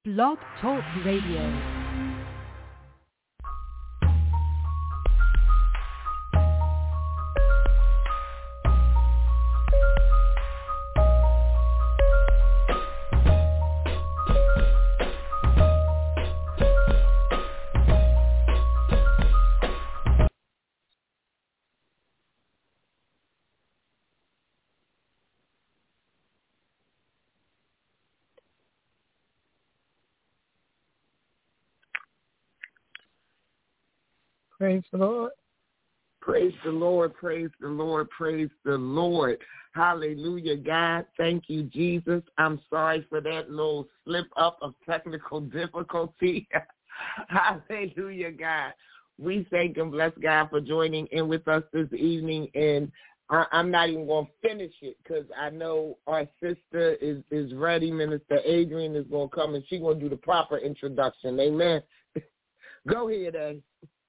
Blog Talk Radio. Praise the Lord. Praise the Lord, praise the Lord, praise the Lord. Hallelujah, God. Thank you, Jesus. I'm sorry for that little slip up of technical difficulty. Hallelujah, God. We thank and bless God for joining in with us this evening. And I'm not even going to finish it because I know our sister is ready. Minister Adrian is going to come and she's going to do the proper introduction. Amen. Go ahead, Ed.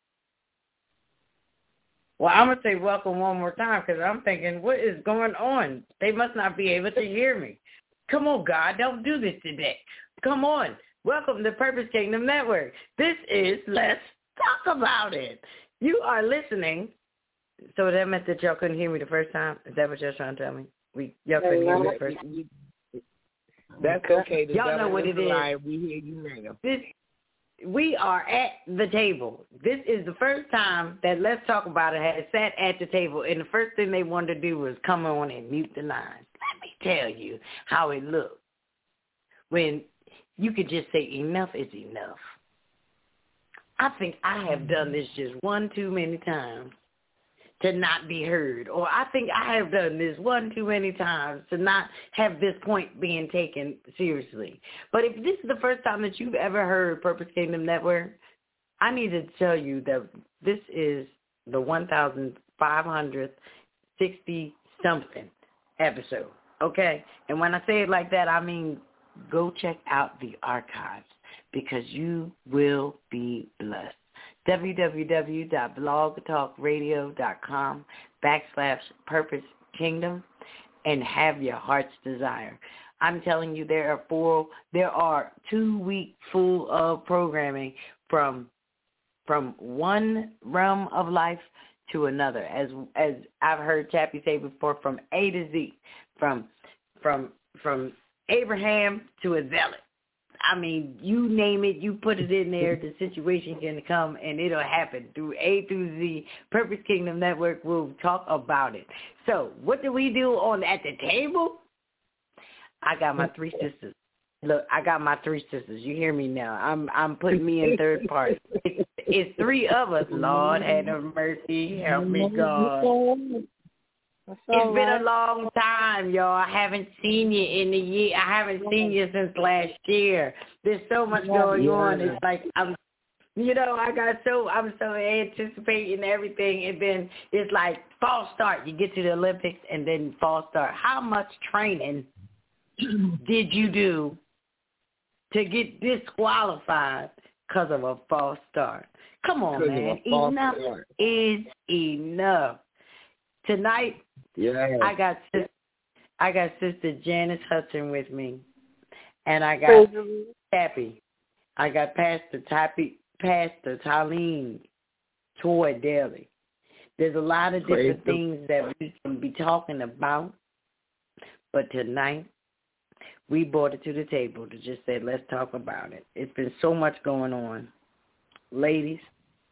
Well, I'm going to say welcome one more time because I'm thinking, what is going on? They must not be able to hear me. Come on, God, don't do this today. Come on. Welcome to Purpose Kingdom Network. This is Let's Talk About It. You are listening. So that meant that y'all couldn't hear me the first time? Is that what y'all trying to tell me? Y'all couldn't hear me the first time? That's okay. Y'all know what it is. We hear you now. We are at the table. This is the first time that Let's Talk About It has sat at the table, and the first thing they wanted to do was come on and mute the lines. Let me tell you how it looked when you could just say enough is enough. I think I have done this just one too many times to not be heard, or I think I have done this one too many times to not have this point being taken seriously. But if this is the first time that you've ever heard Purpose Kingdom Network, I need to tell you that this is the 1,560-something episode, okay? And when I say it like that, I mean go check out the archives because you will be blessed. www.blogtalkradio.com/Purpose Kingdom and have your heart's desire. I'm telling you, there are 2 weeks full of programming from one realm of life to another. As I've heard Chappie say before, from A to Z, from Abraham to a zealot. I mean, you name it, you put it in there, the situation can come, and it'll happen. Through A through Z, Purpose Kingdom Network will talk about it. So, what do we do at the table? I got my 3 sisters. Look, I got my 3 sisters. You hear me now. I'm putting me in third part. It's 3 of us. Lord, have mercy. Help me, God. It's been a long time, y'all. I haven't seen you in a year. I haven't seen you since last year. There's so much going on. It's like I'm so anticipating everything, and then it's like fall start. You get to the Olympics, and then fall start. How much training did you do to get disqualified because of a false start? Come on, man. Enough is enough. Tonight, I got Sister Janice Hudson with me, and I got Tappy. I got Pastor Talene Toy Daly. There's a lot of different things that we can be talking about, but tonight we brought it to the table to just say, let's talk about it. It's been so much going on. Ladies,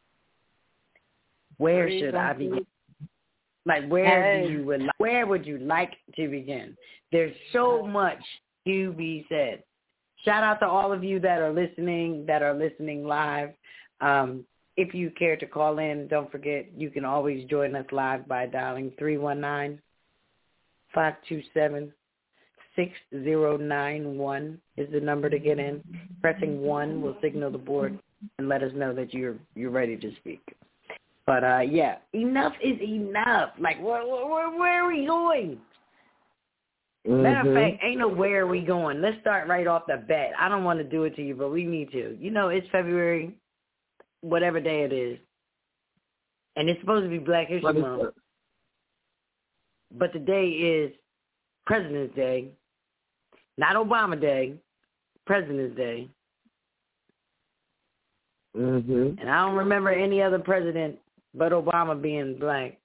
where should I begin? Like, where would you like to begin? There's so much to be said. Shout out to all of you that are listening live. If you care to call in, don't forget, you can always join us live by dialing 319-527-6091 is the number to get in. Pressing 1 will signal the board and let us know that you're ready to speak. But, enough is enough. Like, where are we going? Matter of fact, ain't no where are we going. Let's start right off the bat. I don't want to do it to you, but we need to. You know, it's February, whatever day it is, and it's supposed to be Black History Month. But today is President's Day, not Obama Day, President's Day. Mm-hmm. And I don't remember any other president but Obama being black.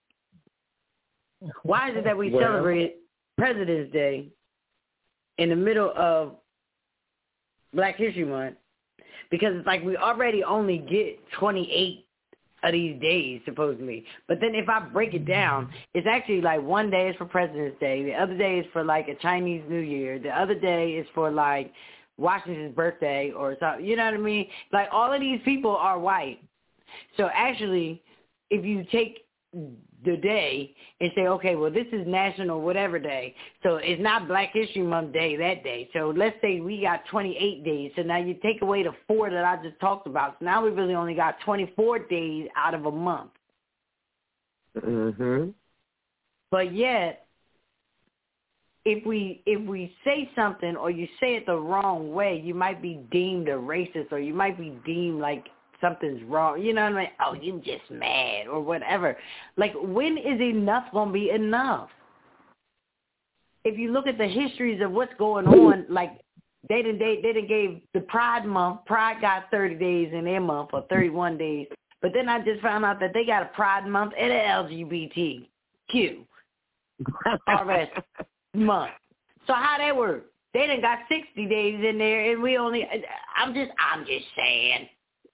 Why is it that we celebrate President's Day in the middle of Black History Month? Because it's like we already only get 28 of these days, supposedly. But then if I break it down, it's actually like one day is for President's Day. The other day is for like a Chinese New Year. The other day is for like Washington's birthday or something. You know what I mean? Like all of these people are white. So actually, if you take the day and say, okay, well, this is National whatever day. So it's not Black History Month Day that day. So let's say we got 28 days. So now you take away the 4 that I just talked about. So now we really only got 24 days out of a month. Mm-hmm. But yet, if we say something or you say it the wrong way, you might be deemed a racist or you might be deemed like something's wrong. You know what I mean? Oh, you just mad or whatever. Like, when is enough going to be enough? If you look at the histories of what's going on, like they done gave the Pride Month. Pride got 30 days in their month or 31 days. But then I just found out that they got a Pride Month and an LGBTQ RS month. So how that work? They done got 60 days in there, and we only. I'm just saying.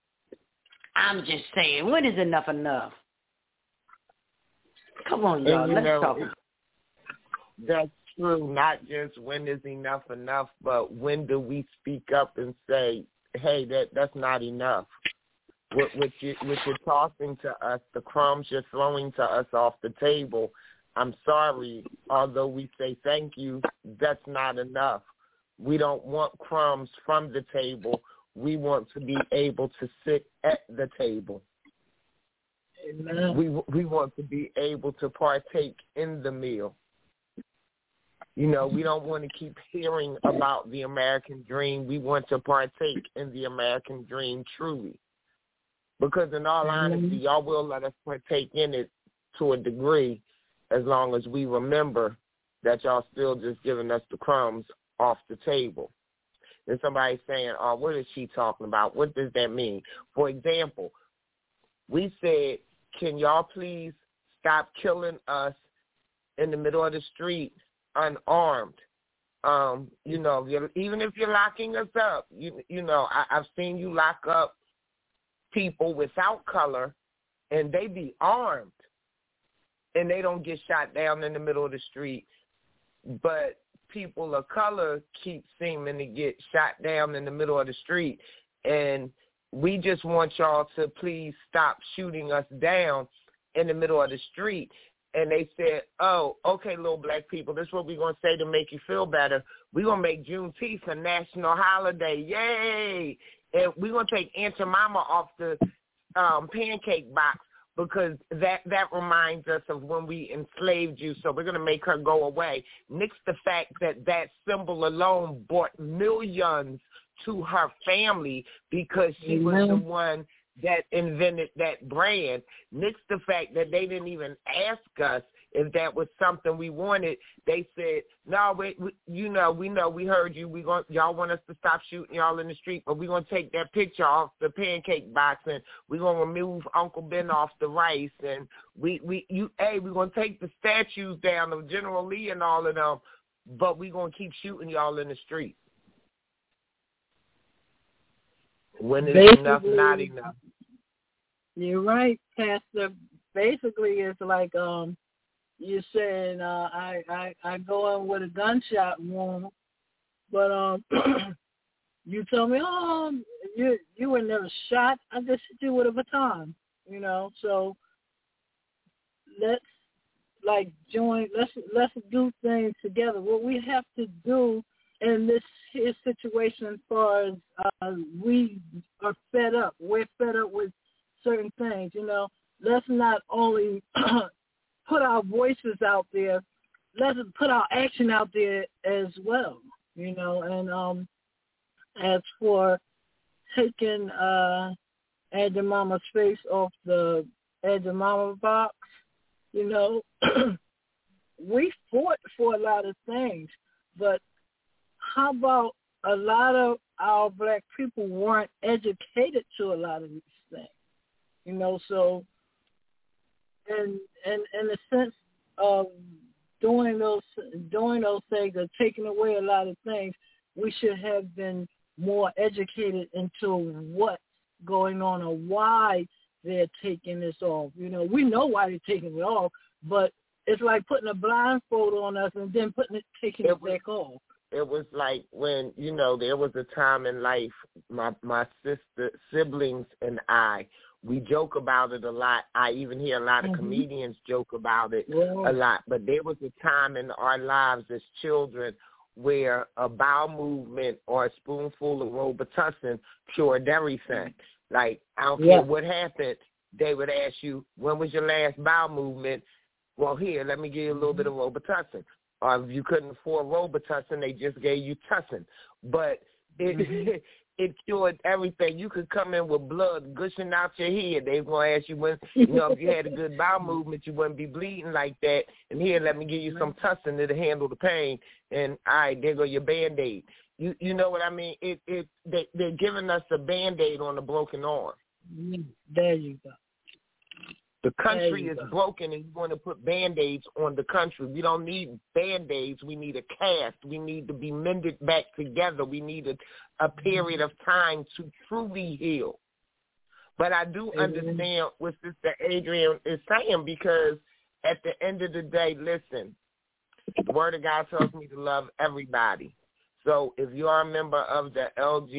When is enough enough? Come on, y'all. Let's talk. That's true. Not just when is enough enough, but when do we speak up and say, hey, that's not enough. What you're tossing to us, the crumbs you're throwing to us off the table, I'm sorry, although we say thank you, that's not enough. We don't want crumbs from the table. We want to be able to sit at the table. Amen. We want to be able to partake in the meal. You know, we don't want to keep hearing about the American dream. We want to partake in the American dream truly. Because in all honesty, y'all will let us partake in it to a degree as long as we remember that y'all still just giving us the crumbs off the table. And somebody's saying, oh, what is she talking about? What does that mean? For example, we said, can y'all please stop killing us in the middle of the street unarmed? You know, even if you're locking us up, you know, I've seen you lock up people without color, and they be armed, and they don't get shot down in the middle of the street. But people of color keep seeming to get shot down in the middle of the street, and we just want y'all to please stop shooting us down in the middle of the street. And they said, oh, okay, little black people, this is what we're going to say to make you feel better. We're going to make Juneteenth a national holiday. Yay! And we're going to take Aunt Jemima off the pancake box because that reminds us of when we enslaved you, so we're going to make her go away. Nix the fact that symbol alone brought millions to her family because she was the one that invented that brand. Nix the fact that they didn't even ask us if that was something we wanted. They said, no, we heard you. Y'all want us to stop shooting y'all in the street, but we're going to take that picture off the pancake box, and we're going to remove Uncle Ben off the rice, and we're going to take the statues down of General Lee and all of them, but we're going to keep shooting y'all in the street. When it's enough, not enough. You're right, Pastor. Basically, it's like you're saying I go in with a gunshot wound, but you tell me, oh, you were never shot. I just hit you with a baton, you know. So let's let's do things together. What we have to do in this situation, as far as we are fed up, we're fed up with certain things, you know. Let's not only put our voices out there, let's put our action out there as well, you know. And as for taking Aunt Jemima's face off the Aunt Jemima box, you know, we fought for a lot of things, but how about a lot of our black people weren't educated to a lot of these things, you know. So, in the sense of doing those things or taking away a lot of things, we should have been more educated into what's going on or why they're taking this off. You know, we know why they're taking it off, but it's like putting a blindfold on us and then taking it back off. It was like when, you know, there was a time in life, my siblings and I, we joke about it a lot. I even hear a lot of comedians joke about it a lot. But there was a time in our lives as children where a bowel movement or a spoonful of Robitussin cured everything. Like, I don't care what happened, they would ask you, when was your last bowel movement? Well, here, let me give you a little bit of Robitussin. Or if you couldn't afford Robitussin, they just gave you Tussin. But it cured everything. You could come in with blood gushing out your head. They were going to ask you when, you know, if you had a good bowel movement, you wouldn't be bleeding like that. And here, let me give you some Tussin to handle the pain. And, all right, there go your Band-Aid. You know what I mean? They're giving us a Band-Aid on a broken arm. There you go. The country is broken, and you want to put Band-Aids on the country. We don't need Band-Aids. We need a cast. We need to be mended back together. We need a period of time to truly heal. But I do understand what Sister Adrian is saying, because at the end of the day, listen, the Word of God tells me to love everybody. So if you are a member of the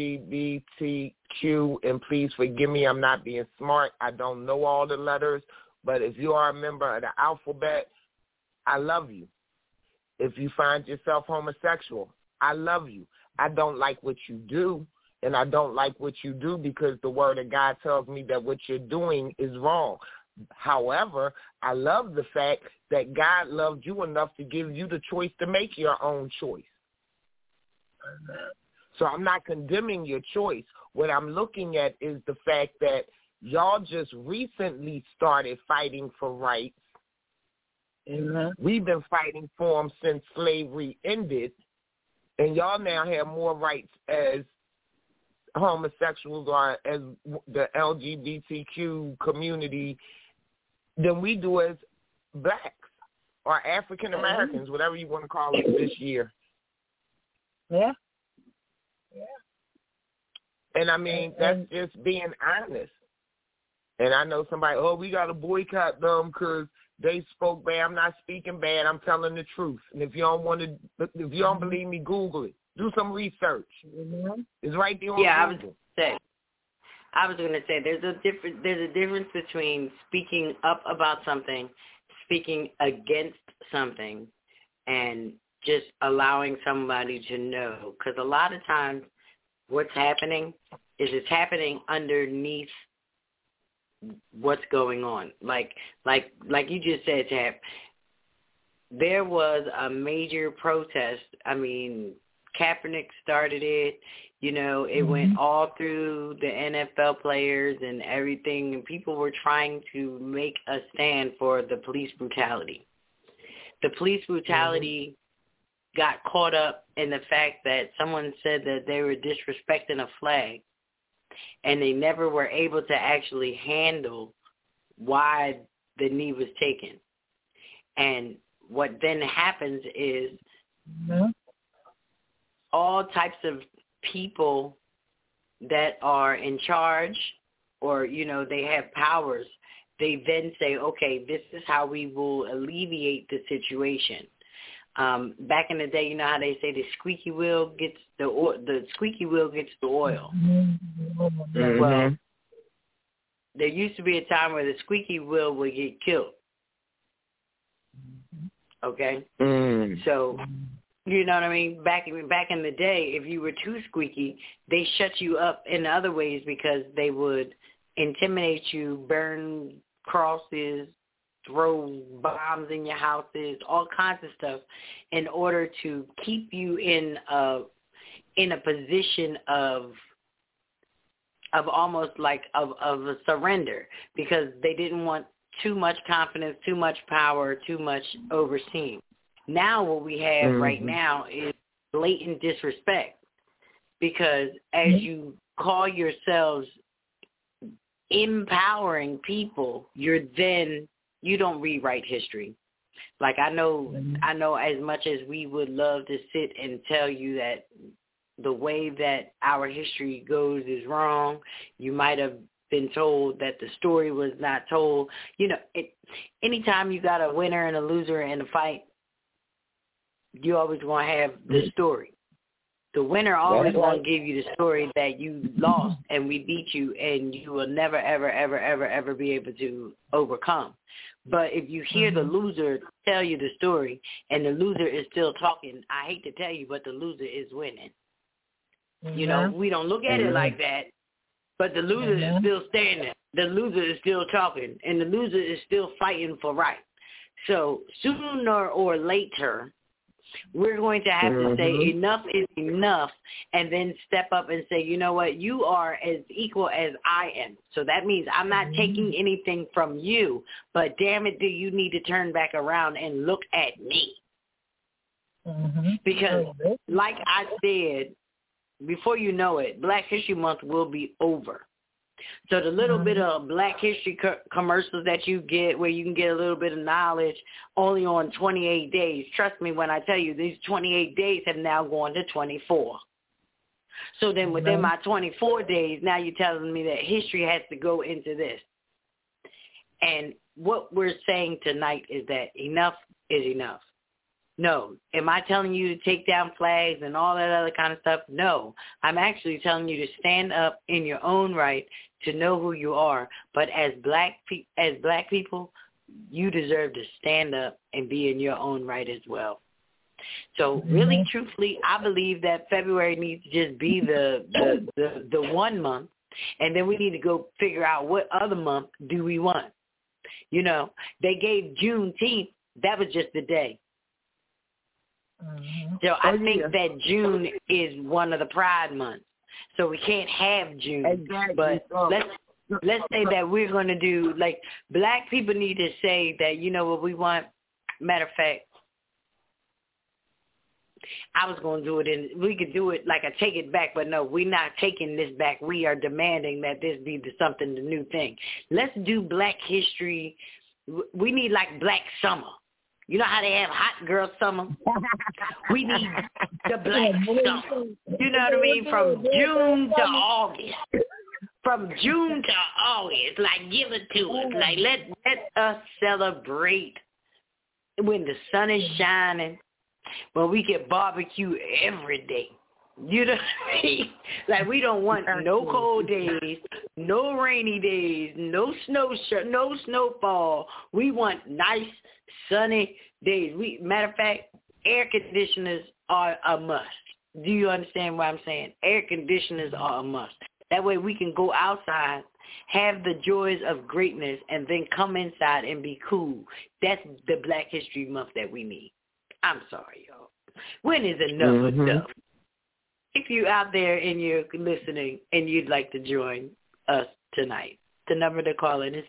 LGBTQ, and please forgive me, I'm not being smart. I don't know all the letters. But if you are a member of the alphabet, I love you. If you find yourself homosexual, I love you. I don't like what you do, and I don't like what you do because the Word of God tells me that what you're doing is wrong. However, I love the fact that God loved you enough to give you the choice to make your own choice. So I'm not condemning your choice. What I'm looking at is the fact that y'all just recently started fighting for rights. We've been fighting for them since slavery ended, and y'all now have more rights as homosexuals or as the LGBTQ community than we do as blacks or African Americans, whatever you want to call it this year. Yeah. And I mean, that's just being honest. And I know somebody, we got to boycott them because they spoke bad. I'm not speaking bad. I'm telling the truth. And if you don't believe me, Google it. Do some research. It's right there on Google. I was going to say there's a difference between speaking up about something, speaking against something, and just allowing somebody to know. Because a lot of times what's happening is it's happening underneath what's going on. Like you just said, Tap, there was a major protest. I mean, Kaepernick started it. You know, it went all through the NFL players and everything, and people were trying to make a stand for the police brutality. The police brutality got caught up in the fact that someone said that they were disrespecting a flag, and they never were able to actually handle why the knee was taken. And what then happens is all types of people that are in charge or, you know, they have powers, they then say, okay, this is how we will alleviate the situation. Back in the day, you know how they say the squeaky wheel gets the oil. Well, there used to be a time where the squeaky wheel would get killed. Okay, so you know what I mean. Back in the day, if you were too squeaky, they shut you up in other ways because they would intimidate you, burn crosses, throw bombs in your houses, all kinds of stuff, in order to keep you in a position of almost like of a surrender, because they didn't want too much confidence, too much power, too much overseeing. Now what we have right now is blatant disrespect. because as you call yourselves empowering people, you don't rewrite history. Like I know as much as we would love to sit and tell you that the way that our history goes is wrong, you might have been told that the story was not told. Anytime you got a winner and a loser in a fight, you always going to have the story. The winner always going to give you the story that you lost and we beat you and you will never, ever, ever, ever, ever be able to overcome. But if you hear the loser tell you the story and the loser is still talking, I hate to tell you, but the loser is winning. We don't look at it like that, but the loser is still standing. The loser is still talking, and the loser is still fighting for right. So sooner or later, we're going to have to say enough is enough and then step up and say, you know what, you are as equal as I am. So that means I'm not taking anything from you, but damn it, do you need to turn back around and look at me? Because like I said, before you know it, Black History Month will be over. So the little bit of Black History commercials that you get where you can get a little bit of knowledge only on 28 days. Trust me when I tell you these 28 days have now gone to 24. So then within my 24 days, now you're telling me that history has to go into this. And what we're saying tonight is that enough is enough. No. Am I telling you to take down flags and all that other kind of stuff? No. I'm actually telling you to stand up in your own right to know who you are. But as black people, you deserve to stand up and be in your own right as well. So really, truthfully, I believe that February needs to just be the 1 month, and then we need to go figure out what other month do we want. They gave Juneteenth. That was just the day. So I think that June is one of the Pride months. So we can't have June. Exactly. But let's say that we're going to do, like, black people need to say that, you know what we want. Matter of fact, I was going to do it, and we could do it like I take it back, but no, we're not taking this back. We are demanding that this be the new thing. Let's do Black History. We need like Black Summer. You know how they have hot girl summer? We need the Black Summer. You know what I mean? From June to August. From June to August. Like, give it to us. Like, let us celebrate when the sun is shining, when we can barbecue every day. You know what I mean? Like, we don't want no cold days, no rainy days, no snowfall. We want nice, sunny days. Matter of fact, air conditioners are a must. Do you understand what I'm saying? Air conditioners are a must. That way we can go outside, have the joys of greatness, and then come inside and be cool. That's the Black History Month that we need. I'm sorry, y'all. When is enough enough? If you're out there and you're listening and you'd like to join us tonight, the number to call in is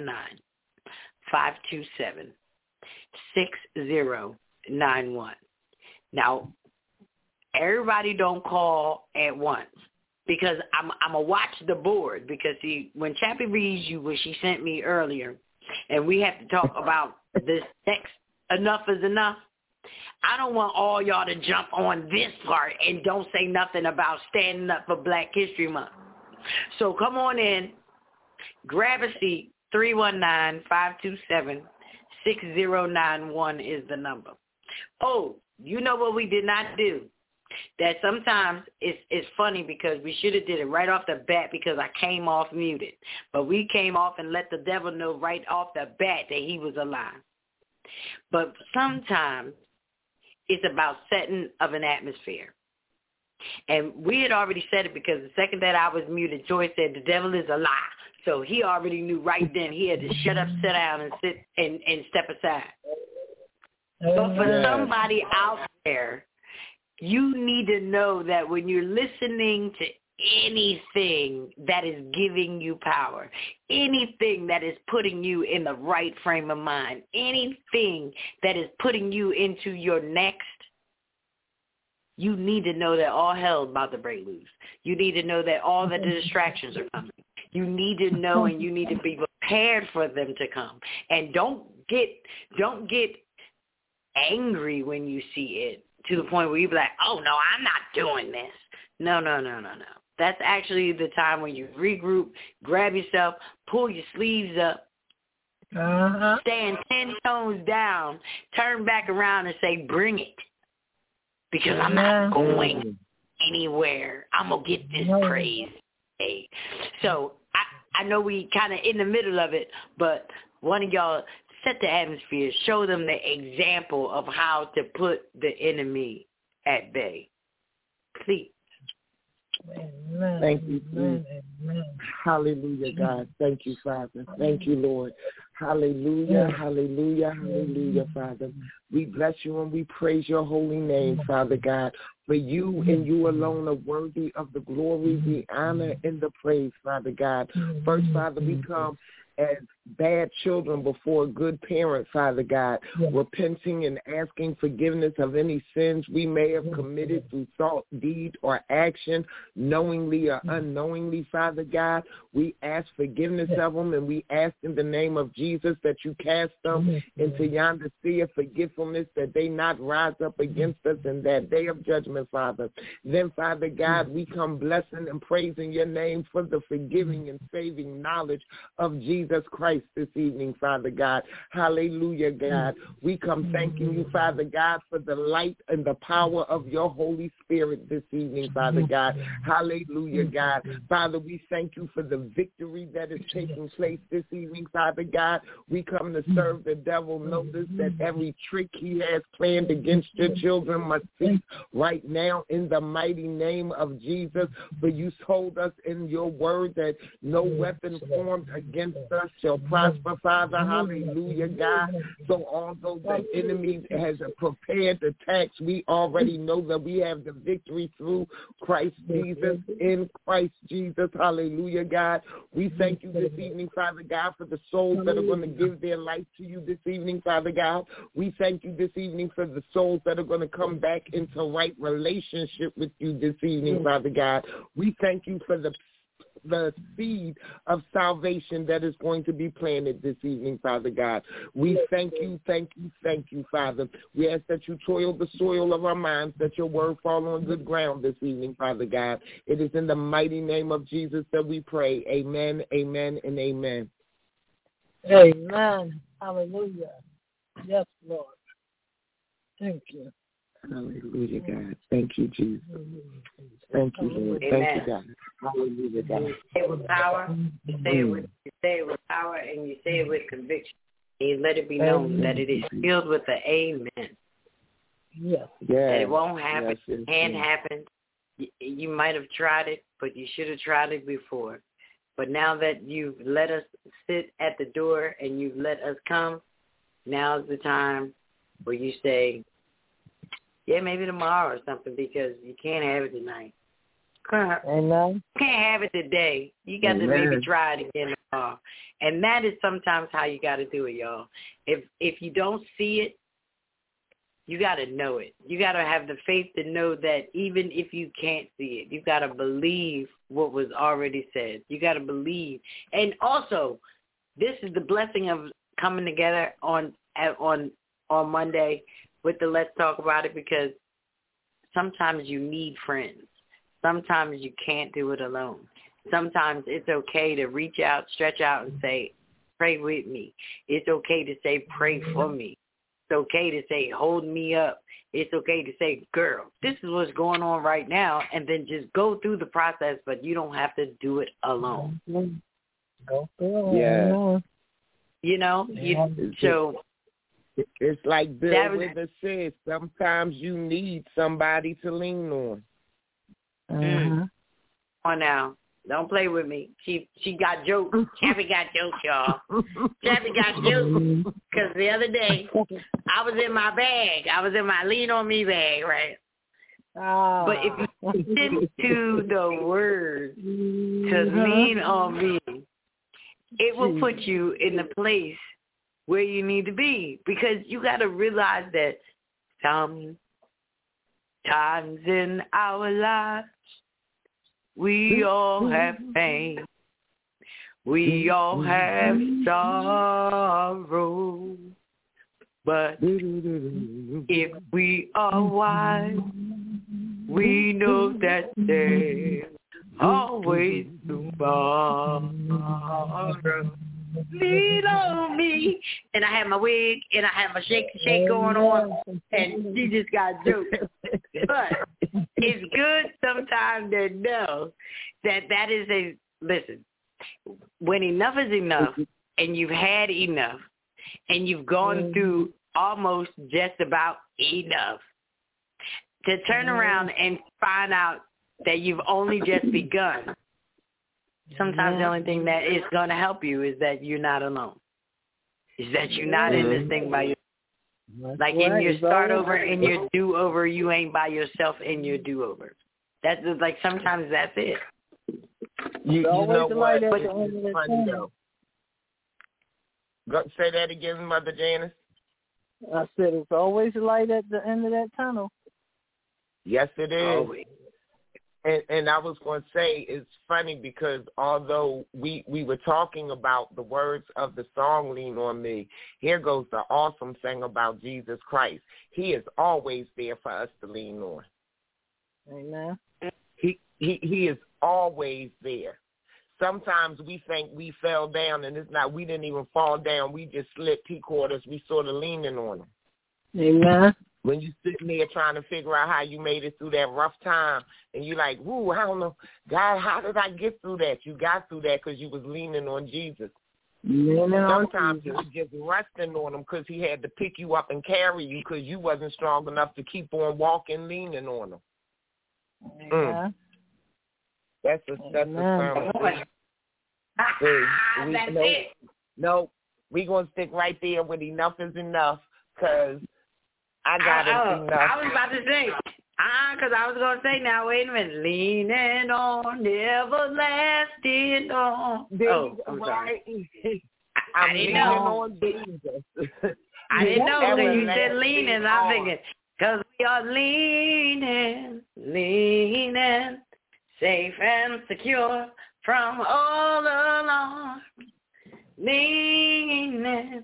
319-527-6091. Now, everybody don't call at once because I'm going to watch the board because, see, when Chappie reads you what she sent me earlier and we have to talk about this next enough is enough, I don't want all y'all to jump on this part and don't say nothing about standing up for Black History Month. So come on in, grab a seat. 319-527-6091 is the number. Oh, you know what we did not do? That sometimes it's funny because we should have did it right off the bat because I came off muted. But we came off and let the devil know right off the bat that he was alive. But sometimes it's about setting of an atmosphere. And we had already said it because the second that I was muted, Joy said the devil is a lie. So he already knew right then he had to shut up, sit down, and sit and step aside. But for somebody out there, you need to know that when you're listening to anything that is giving you power, anything that is putting you in the right frame of mind, anything that is putting you into your next, you need to know that all hell is about to break loose. You need to know that all the distractions are coming. You need to know, and you need to be prepared for them to come. And don't get angry when you see it to the point where you be like, oh, no, I'm not doing this. No. That's actually the time when you regroup, grab yourself, pull your sleeves up, stand 10 toes down, turn back around and say, bring it. Because I'm not going anywhere. I'm going to get this praise today. So I know we kind of in the middle of it, but one of y'all set the atmosphere, show them the example of how to put the enemy at bay. Please. Amen. Thank you, Jesus. Hallelujah, God. Thank you, Father. Thank you, Lord. Hallelujah, hallelujah, hallelujah, Father. We bless you and we praise your holy name, Father God. For you and you alone are worthy of the glory, the honor, and the praise, Father God. First, Father, we come as bad children before a good parent, Father God, repenting and asking forgiveness of any sins we may have committed through thought, deed, or action, knowingly or unknowingly, Father God. We ask forgiveness of them, and we ask in the name of Jesus that you cast them into yonder sea of forgetfulness, that they not rise up against us in that day of judgment, Father. Then, Father God, we come blessing and praising your name for the forgiving and saving knowledge of Jesus Christ this evening, Father God. Hallelujah, God. We come thanking you, Father God, for the light and the power of your Holy Spirit this evening, Father God. Hallelujah, God. Father, we thank you for the victory that is taking place this evening, Father God. We come to serve the devil. Notice that every trick he has planned against your children must cease right now in the mighty name of Jesus. For you told us in your word that no weapon formed against us shall prosper, Father. Hallelujah, God. So although the enemy has prepared attacks, we already know that we have the victory through Christ Jesus, in Christ Jesus. Hallelujah, God. We thank you this evening, Father God, for the souls that are going to give their life to you this evening, Father God. We thank you this evening for the souls that are going to come back into right relationship with you this evening, Father God. We thank you for the seed of salvation that is going to be planted this evening, Father God. We thank you, Father. We ask that you toil the soil of our minds, that your word fall on good ground this evening, Father God. It is in the mighty name of Jesus that we pray. Amen, amen, and amen. Amen. Hallelujah. Yes, Lord. Thank you. Hallelujah, God. Thank you, Jesus. Thank you, Lord. Amen. Thank you, God. Hallelujah, God. You say it with power, you say it with power, and you say it with conviction. And you let it be known that it is filled with the amen. Yes. That it won't happen. It can't happen. You might have tried it, but you should have tried it before. But now that you've let us sit at the door and you've let us come, now's the time where you say, yeah, maybe tomorrow or something, because you can't have it tonight. Amen. You can't have it today. You got to maybe try it again tomorrow. And that is sometimes how you got to do it, y'all. If you don't see it, you got to know it. You got to have the faith to know that even if you can't see it, you got to believe what was already said. You got to believe. And also, this is the blessing of coming together on Monday with the Let's Talk About It, because sometimes you need friends. Sometimes you can't do it alone. Sometimes it's okay to reach out, stretch out, and say, pray with me. It's okay to say, pray for me. It's okay to say, hold me up. It's okay to say, girl, this is what's going on right now, and then just go through the process, but you don't have to do it alone. Yeah. You know? So it's like Bill Withers says, sometimes you need somebody to lean on. Come on now. Don't play with me. She got jokes. Chappie got jokes, y'all. Chappie got jokes. Because the other day, I was in my bag. I was in my lean on me bag, right? But if you listen to the word to lean on me, it will put you in the place where you need to be. Because you got to realize that sometimes Times in our lives, we all have pain. We all have sorrow. But if we are wise, we know that there's always tomorrow. Lean on me. And I have my wig and I have my shake going on, and she just got jokes. But it's good sometimes to know that is listen, when enough is enough and you've had enough and you've gone through almost just about enough, to turn around and find out that you've only just begun. Sometimes the only thing that is going to help you is that you're not alone. Is that you're not in this thing by yourself. Like in your start over and your do over, you ain't by yourself in your do over. That's like sometimes that's it. You know what? Say that again, Mother Janice. I said it's always light at the end of that tunnel. Yes, it is. Always. And I was going to say, it's funny because although we were talking about the words of the song, Lean on Me, here goes the awesome thing about Jesus Christ. He is always there for us to lean on. Amen. He is always there. Sometimes we think we fell down, and it's not. We didn't even fall down. We just slipped. He caught us. We sort of leaning on him. Amen. When you sitting there trying to figure out how you made it through that rough time, and you're like, "Woo, I don't know, God, how did I get through that?" You got through that because you was leaning on Jesus. Sometimes you was just resting on him because he had to pick you up and carry you because you wasn't strong enough to keep on walking, leaning on him. Yeah. That's a sermon. That's it. No, we gonna stick right there with enough is enough because I got enough. I was about to say, because I was going to say now, wait a minute, leaning on the everlasting arm. I'm sorry. I'm leaning on Jesus. I didn't know because you said leaning. I'm thinking, because we are leaning, safe and secure from all alarm. Leaning.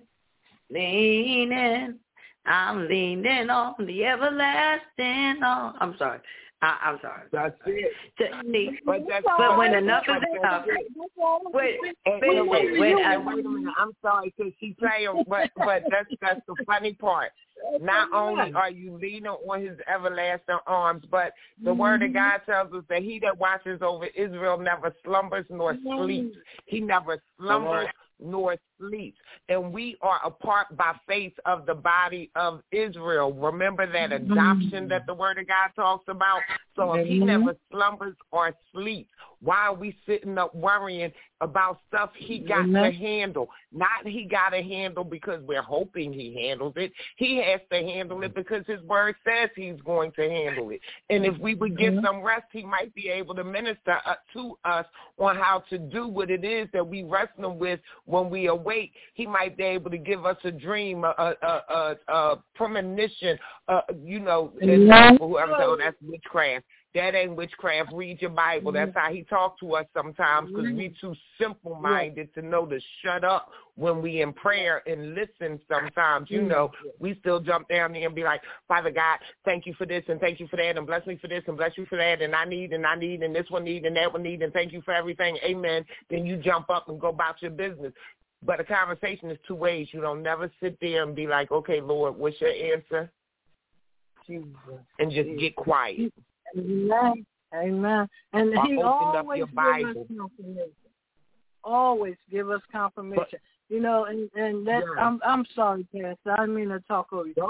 I'm leaning on the everlasting arm. I'm sorry. I'm sorry. That's it. But when enough is enough. Wait a minute. I'm sorry because she's playing, but that's the funny part. Not only are you leaning on his everlasting arms, but the word of God tells us that he that watches over Israel never slumbers nor sleeps. He never slumbers nor sleeps. And we are a part by faith of the body of Israel. Remember that adoption that the word of God talks about? So if he never slumbers or sleeps, why are we sitting up worrying about stuff he got to handle? Not he got to handle because we're hoping he handles it. He has to handle it because his word says he's going to handle it. And if we would get some rest, he might be able to minister to us on how to do what it is that we wrestle with when we awake. He might be able to give us a dream, a premonition, and whoever said, that's witchcraft. That ain't witchcraft. Read your Bible. That's how he talks to us sometimes because we too simple-minded to know to shut up when we in prayer and listen sometimes. We still jump down there and be like, Father God, thank you for this and thank you for that and bless me for this and bless you for that and I need and this one need and that one need and thank you for everything. Amen. Then you jump up and go about your business. But a conversation is two ways. You don't never sit there and be like, okay, Lord, what's your answer? And just get quiet. Amen. And he always gives us confirmation. Always give us confirmation. And that I'm sorry, Pastor. I didn't mean to talk over you.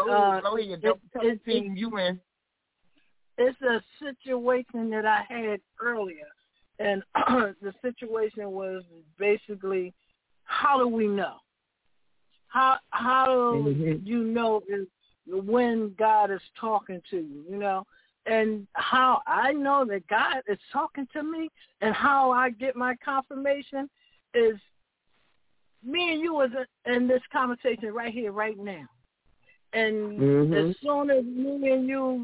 It's a situation that I had earlier, and the situation was basically, how do we know? How do you know is when God is talking to you? And how I know that God is talking to me and how I get my confirmation is me and you was in this conversation right here, right now. And as soon as me and you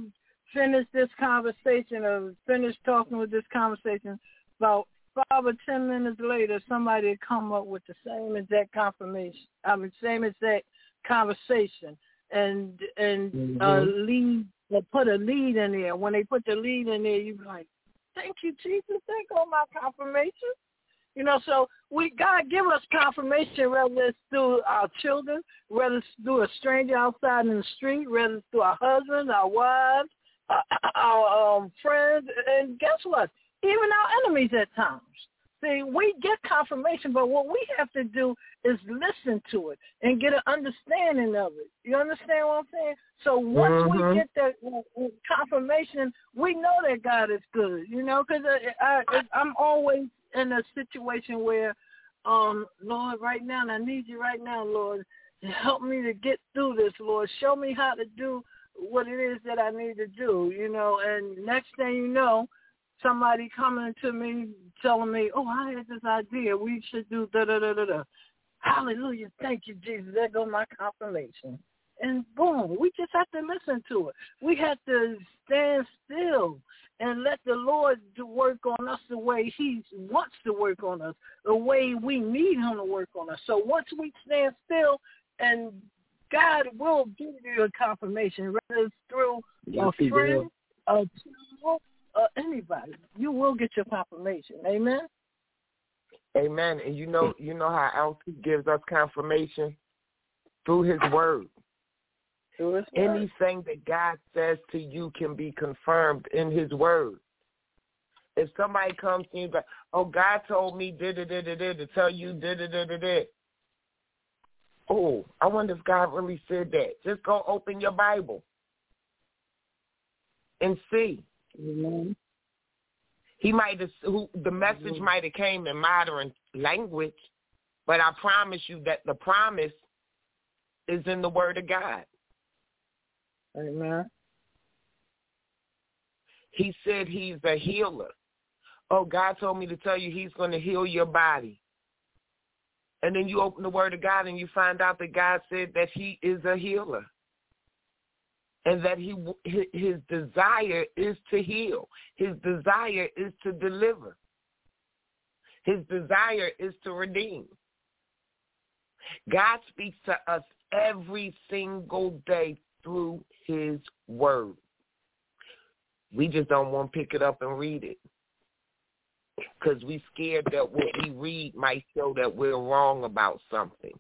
finish this conversation or finish talking with this conversation, about 5 or 10 minutes later, somebody would come up with the same exact same exact conversation, and lead, or put a lead in there. When they put the lead in there, you be like, "Thank you, Jesus. There go my confirmation." You know, so God give us confirmation, whether it's through our children, whether it's through a stranger outside in the street, whether it's through our husbands, our wives, our friends, and guess what? Even our enemies at times. See, we get confirmation, but what we have to do is listen to it and get an understanding of it. You understand what I'm saying? So once we get that confirmation, we know that God is good, you know, because I'm always in a situation where, Lord, right now, and I need you right now, Lord, to help me to get through this, Lord. Show me how to do what it is that I need to do, you know, and next thing you know, somebody coming to me telling me, "Oh, I had this idea. We should do da-da-da-da-da." Hallelujah. Thank you, Jesus. There goes my confirmation. And boom, we just have to listen to it. We have to stand still and let the Lord do work on us the way he wants to work on us, the way we need him to work on us. So once we stand still, and God will give you a confirmation, whether it's through a friend, a tool, anybody, you will get your confirmation. Amen? Amen. And you know how else he gives us confirmation? Through his word. Anything that God says to you can be confirmed in his word. If somebody comes to you and goes, "Oh, God told me to tell you da-da-da-da-da." Oh, I wonder if God really said that. Just go open your Bible and see. Mm-hmm. He might have, the message might have came in modern language, but I promise you that the promise is in the Word of God. Amen. He said he's a healer. Oh, God told me to tell you he's going to heal your body. And then you open the Word of God and you find out that God said that he is a healer. And that his desire is to heal. His desire is to deliver. His desire is to redeem. God speaks to us every single day through his word. We just don't want to pick it up and read it because we're scared that what we read might show that we're wrong about something.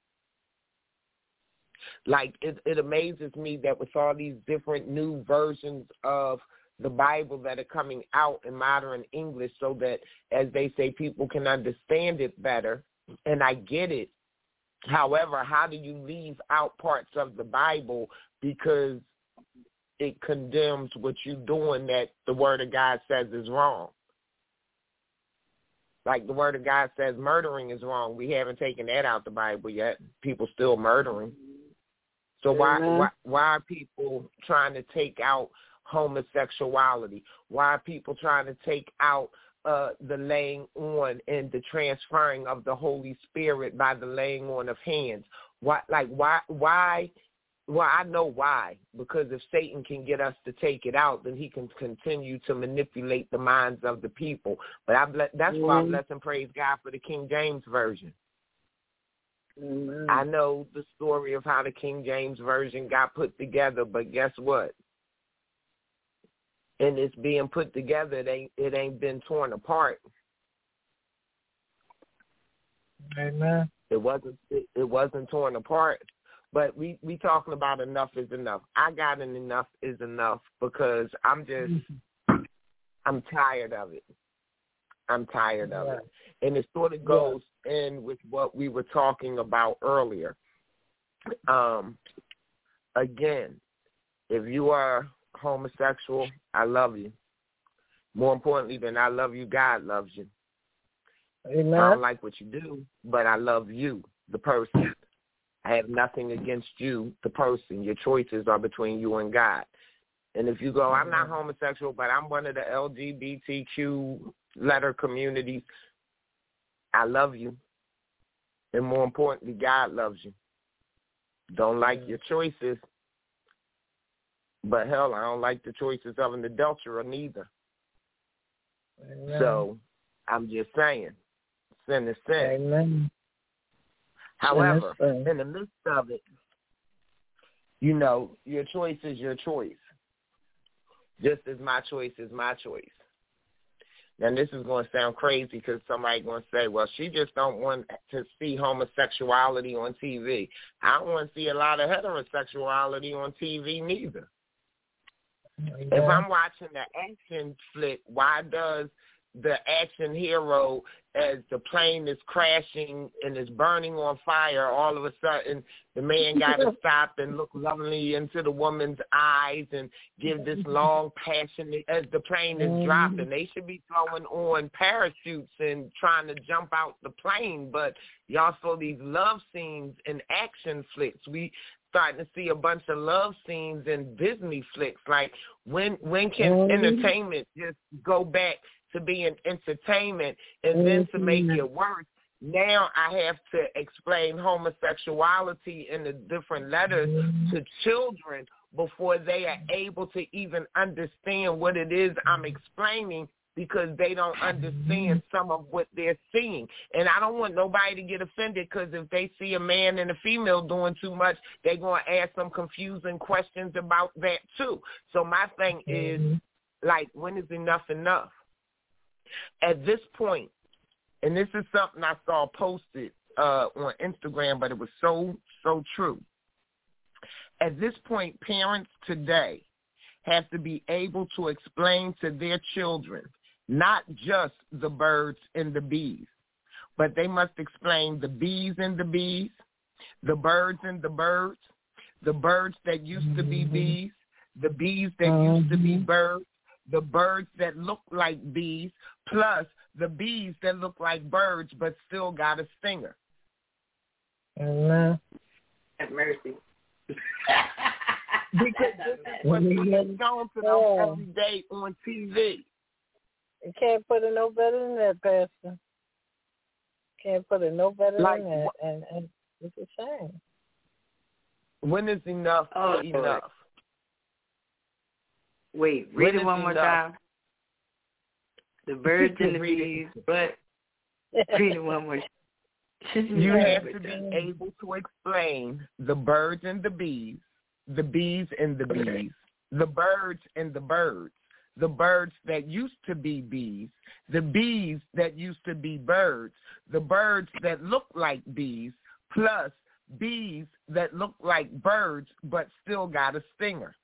Like, it amazes me that with all these different new versions of the Bible that are coming out in modern English so that, as they say, people can understand it better, and I get it. However, how do you leave out parts of the Bible because it condemns what you're doing that the Word of God says is wrong? Like the Word of God says murdering is wrong. We haven't taken that out the Bible yet. People still murdering. So why are people trying to take out homosexuality? Why are people trying to take out the laying on and the transferring of the Holy Spirit by the laying on of hands? Why? Well, I know why. Because if Satan can get us to take it out, then he can continue to manipulate the minds of the people. But that's why I bless and praise God for the King James Version. Amen. I know the story of how the King James Version got put together, but guess what? And it's being put together, it ain't been torn apart. Amen. It wasn't torn apart. But we talking about enough is enough. I got an enough is enough because I'm tired of it. I'm tired of it. And it sort of goes in with what we were talking about earlier. Again, if you are homosexual, I love you. More importantly than I love you, God loves you. Amen. I don't like what you do, but I love you, the person. I have nothing against you, the person. Your choices are between you and God. And if you go, I'm not homosexual, but I'm one of the LGBTQ letter communities, I love you. And more importantly, God loves you. Don't like your choices, But hell, I don't like the choices of an adulterer neither. Amen. So I'm just saying, sin is sin. Amen. However, Sin is sin. in the midst of it, you know, your choice is your choice. Just as my choice is my choice. Now, this is going to sound crazy because somebody's going to say, well, she just don't want to see homosexuality on TV. I don't want to see a lot of heterosexuality on TV neither. Amen. If I'm watching the action flick, why does the action hero, as the plane is crashing and is burning on fire, all of a sudden the man got to stop and look lovingly into the woman's eyes and give this long, passionate, as the plane is dropping. They should be throwing on parachutes and trying to jump out the plane, but y'all saw these love scenes in action flicks. We starting to see a bunch of love scenes in Disney flicks. Like, when can entertainment just go back to being entertainment, and then to make it worse, now I have to explain homosexuality in the different letters to children before they are able to even understand what it is I'm explaining, because they don't understand some of what they're seeing. And I don't want nobody to get offended, because if they see a man and a female doing too much, they're going to ask some confusing questions about that too. So my thing is, like, when is enough enough? At this point, and this is something I saw posted on Instagram, but it was so true. At this point, parents today have to be able to explain to their children not just the birds and the bees, but they must explain the bees and the bees, the birds and the birds that used to be bees, the bees that used to be birds, the birds that look like bees, plus the bees that look like birds but still got a stinger. Amen. Have mercy. Because this is what's being shown to them every day on TV. You can't put it no better than that, Pastor. Can't put it no better than that. And it's a shame. When is enough enough? Wait, read it one more time. The birds and the bees, but read it one more time. You have to be able to explain the birds and the bees and the bees, the birds and the birds that used to be bees, the bees that used to be birds, the birds that look like bees, plus bees that look like birds but still got a stinger.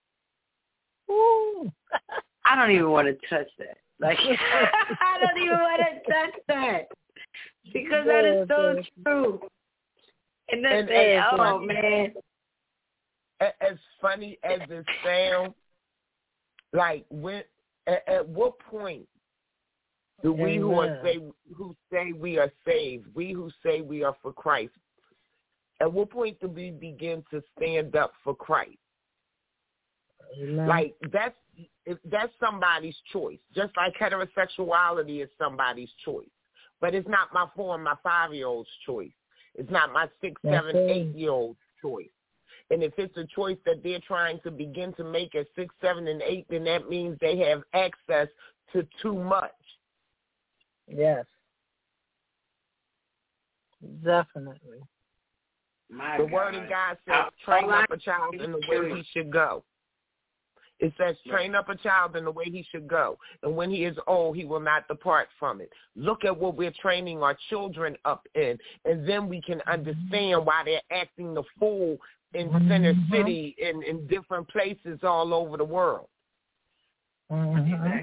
Ooh. I don't even want to touch that. Like, I don't even want to touch that, because that is so true. And then man. As funny as it sounds, like, when at what point do we who say we are saved, we who say we are for Christ, at what point do we begin to stand up for Christ? Like, that's somebody's choice, just like heterosexuality is somebody's choice. But it's not my 4 and my 5-year-old's choice. It's not my 6, 7, 8-year-old's choice. And if it's a choice that they're trying to begin to make at 6, 7, and 8, then that means they have access to too much. Yes. Definitely. The Word of God says, train up a child in the way he should go. It says, train up a child in the way he should go, and when he is old, he will not depart from it. Look at what we're training our children up in, and then we can understand why they're acting the fool in Center City and in different places all over the world. Because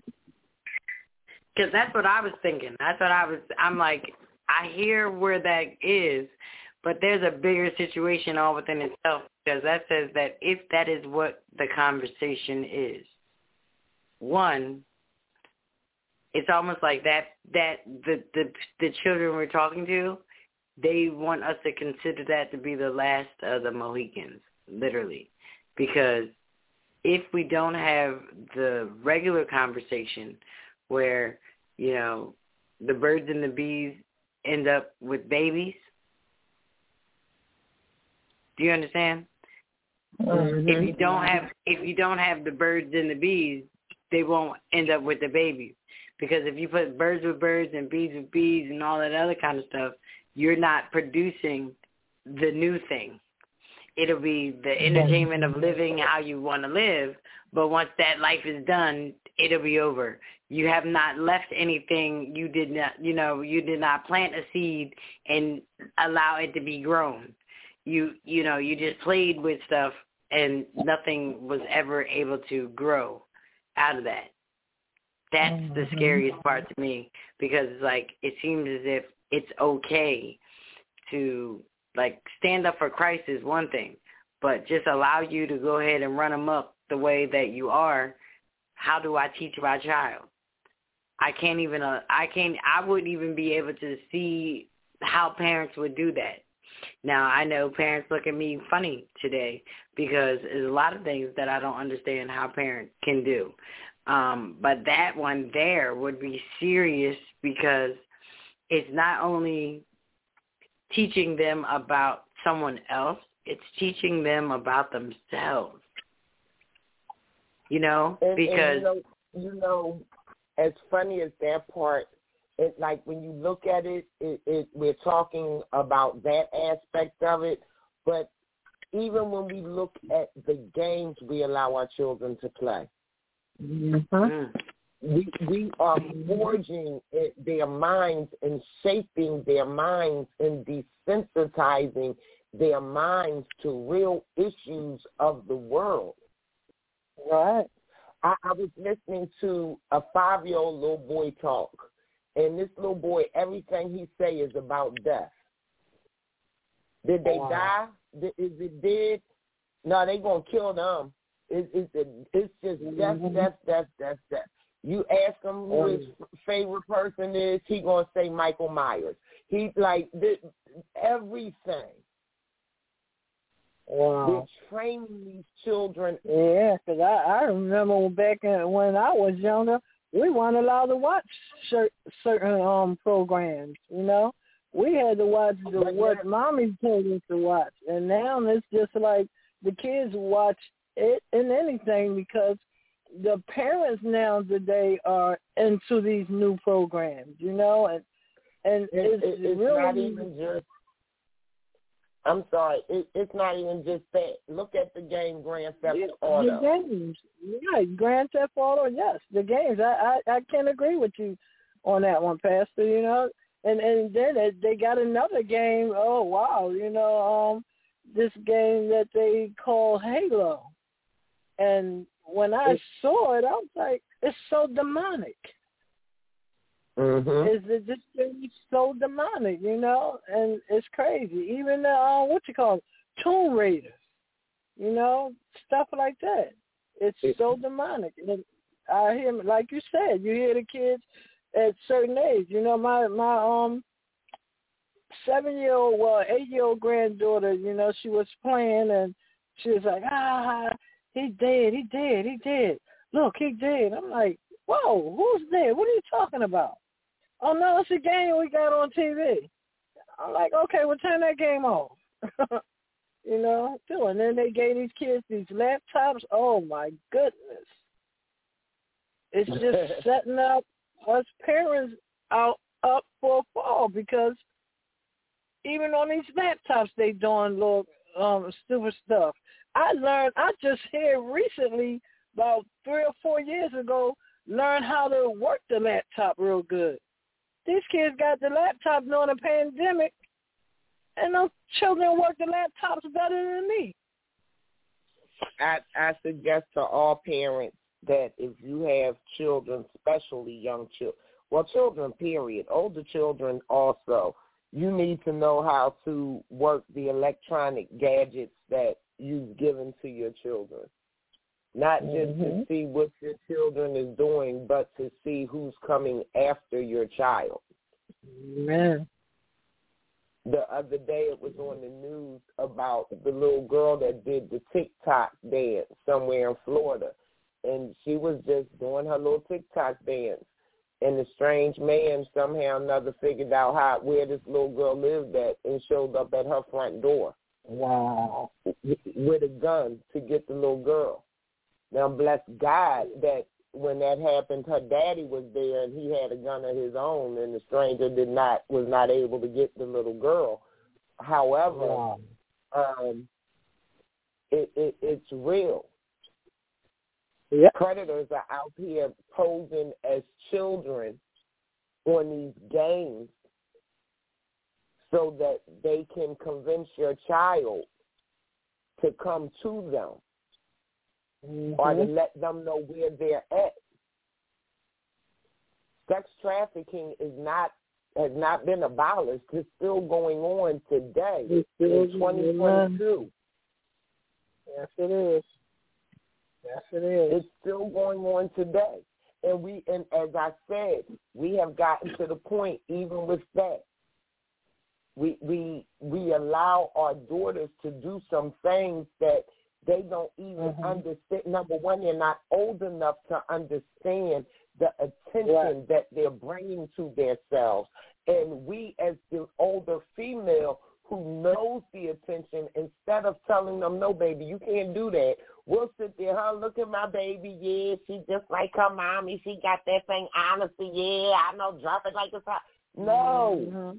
that's what I was thinking. I'm like, I hear where that is, but there's a bigger situation all within itself, because that says that if that is what the conversation is, one, it's almost like that the children we're talking to, they want us to consider that to be the last of the Mohicans, literally. Because if we don't have the regular conversation where, you know, the birds and the bees end up with babies, do you understand? Mm-hmm. If you don't have the birds and the bees, they won't end up with the babies. Because if you put birds with birds and bees with bees and all that other kind of stuff, you're not producing the new thing. It'll be the entertainment of living how you want to live, but once that life is done, it'll be over. You have not left anything. You did not plant a seed and allow it to be grown. You just played with stuff and nothing was ever able to grow out of that. That's the scariest part to me, because it's like it seems as if it's okay to stand up for Christ is one thing, but just allow you to go ahead and run amok the way that you are. How do I teach my child? I wouldn't even be able to see how parents would do that. Now, I know parents look at me funny today because there's a lot of things that I don't understand how parents can do. But that one there would be serious, because it's not only teaching them about someone else, it's teaching them about themselves. Because as funny as that part, it's like when you look at it, we're talking about that aspect of it, but even when we look at the games we allow our children to play, we are forging their minds and shaping their minds and desensitizing their minds to real issues of the world. Right. I was listening to a 5-year-old little boy talk, and this little boy, everything he say is about death. Did they die? Is it dead? No, they gonna kill them. It's just death. You ask him who his favorite person is, he gonna say Michael Myers. He's like everything. Wow. They're training these children. Yeah, because I remember back when I was younger, we weren't allowed to watch certain programs, We had to watch what mommy told us to watch. And now it's just like the kids watch it and anything, because the parents now today are into these new programs, and it's really not even just. I'm sorry, it's not even just that. Look at the game Grand Theft Auto. The games, right? Grand Theft Auto, yes, the games. I can agree with you on that one, Pastor. And then they got another game. Oh wow, this game that they call Halo. And when I saw it, I was like, it's so demonic. Mm-hmm. This thing is so demonic, and it's crazy. Even Tomb Raiders, stuff like that. It's so demonic. And I hear, like you said, you hear the kids at certain age. My 8-year-old granddaughter, she was playing, and she was like, he's dead. Look, he's dead. I'm like, whoa, who's dead? What are you talking about? Oh, no, it's a game we got on TV. I'm like, okay, well, turn that game off. Too. And then they gave these kids these laptops. Oh, my goodness. It's just setting up us parents up for a fall, because even on these laptops, they doing little stupid stuff. I just here recently, about 3 or 4 years ago, learned how to work the laptop real good. These kids got the laptop during the pandemic, and those children work the laptops better than me. I suggest to all parents that if you have children, especially young children, period, older children also, you need to know how to work the electronic gadgets that you've given to your children. Not just to see what your children is doing, but to see who's coming after your child. Amen. The other day it was on the news about the little girl that did the TikTok dance somewhere in Florida. And she was just doing her little TikTok dance. And the strange man somehow or another figured out where this little girl lived at and showed up at her front door. Wow. With a gun to get the little girl. Now, bless God that when that happened, her daddy was there and he had a gun of his own, and the stranger was not able to get the little girl. However, it's real. Yep. Predators are out here posing as children on these games so that they can convince your child to come to them or to let them know where they're at. Sex trafficking has not been abolished. It's still going on today in 2022. Yes, it is. Yes, it is. It's still going on today. And as I said, we have gotten to the point, even with that, we allow our daughters to do some things that they don't even understand. Number one, they're not old enough to understand the attention that they're bringing to themselves. And we, as the older female who knows the attention, instead of telling them, no, baby, you can't do that, we'll sit there, look at my baby, yeah, she just like her mommy, she got that thing, honestly, yeah, I know, drop it like it's hot. No.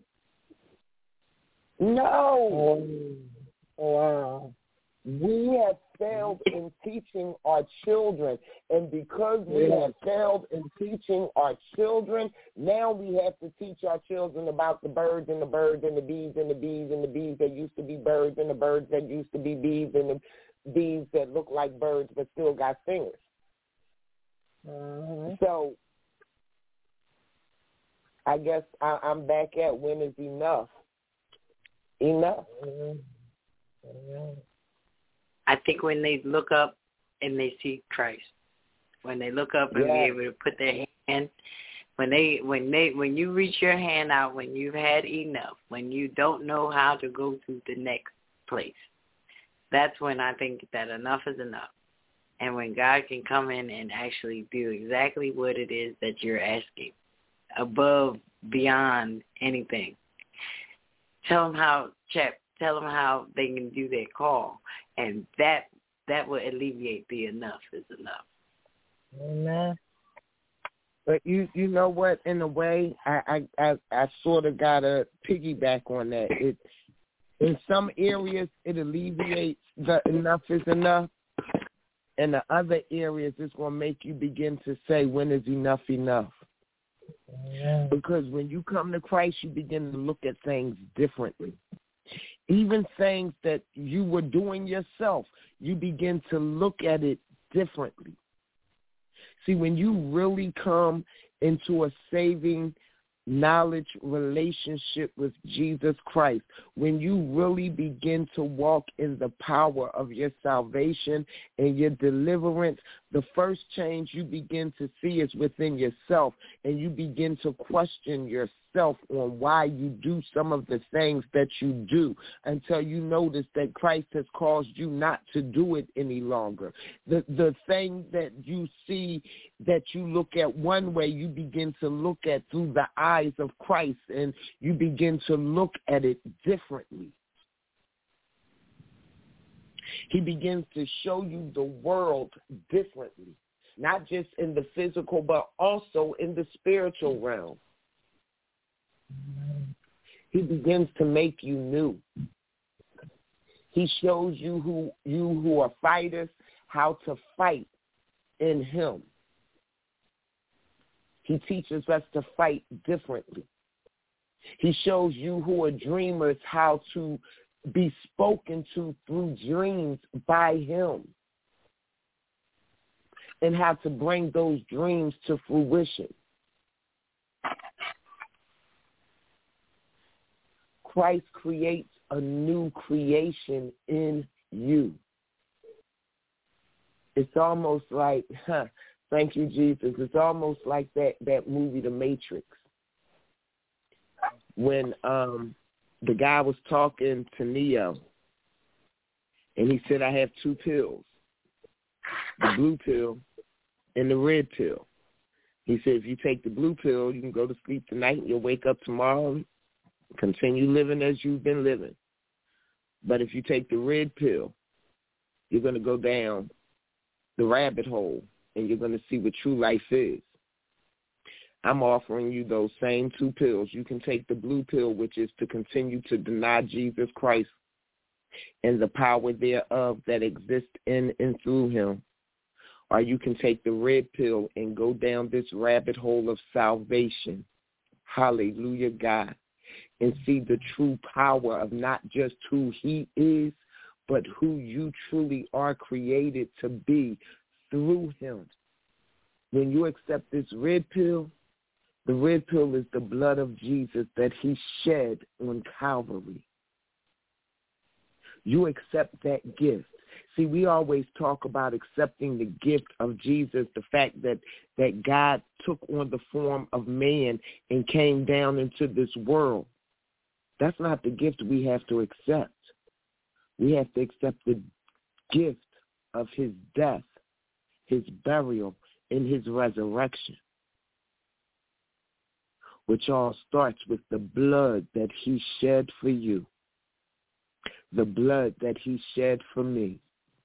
No. Wow. We have failed in teaching our children, and because we have failed in teaching our children, now we have to teach our children about the birds and the birds and the bees and the bees and the bees that used to be birds and the birds that used to be bees and the bees that look like birds but still got stingers. So I guess I'm back at when is enough. Enough. I think when they look up and they see Christ, when they look up and be able to put their hand, when you reach your hand out, when you've had enough, when you don't know how to go to the next place, that's when I think that enough is enough. And when God can come in and actually do exactly what it is that you're asking, above, beyond anything. Tell them how they can do their call, and that will alleviate the enough is enough. Amen. But you know what? In a way, I sort of gotta piggyback on that. In some areas it alleviates the enough is enough. In the other areas, it's gonna make you begin to say, when is enough enough? Yeah. Because when you come to Christ, you begin to look at things differently. Even things that you were doing yourself, you begin to look at it differently. See, when you really come into a saving knowledge relationship with Jesus Christ, when you really begin to walk in the power of your salvation and your deliverance, the first change you begin to see is within yourself, and you begin to question yourself on why you do some of the things that you do until you notice that Christ has caused you not to do it any longer. The thing that you see that you look at one way, you begin to look at through the eyes of Christ, and you begin to look at it differently. He begins to show you the world differently, not just in the physical, but also in the spiritual realm. He begins to make you new. He shows you who are fighters how to fight in him. He teaches us to fight differently. He shows you who are dreamers how to be spoken to through dreams by him and how to bring those dreams to fruition. Christ creates a new creation in you. It's almost like, thank you, Jesus. It's almost like that movie, The Matrix, when the guy was talking to Neo, and he said, I have two pills, the blue pill and the red pill. He said, if you take the blue pill, you can go to sleep tonight, and you'll wake up tomorrow and continue living as you've been living. But if you take the red pill, you're going to go down the rabbit hole, and you're going to see what true life is. I'm offering you those same 2 pills. You can take the blue pill, which is to continue to deny Jesus Christ and the power thereof that exists in and through him. Or you can take the red pill and go down this rabbit hole of salvation. Hallelujah, God. And see the true power of not just who he is, but who you truly are created to be through him. When you accept this red pill, the red pill is the blood of Jesus that he shed on Calvary. You accept that gift. See, we always talk about accepting the gift of Jesus, the fact that God took on the form of man and came down into this world. That's not the gift we have to accept. We have to accept the gift of his death, his burial, and his resurrection, which all starts with the blood that he shed for you, the blood that he shed for me.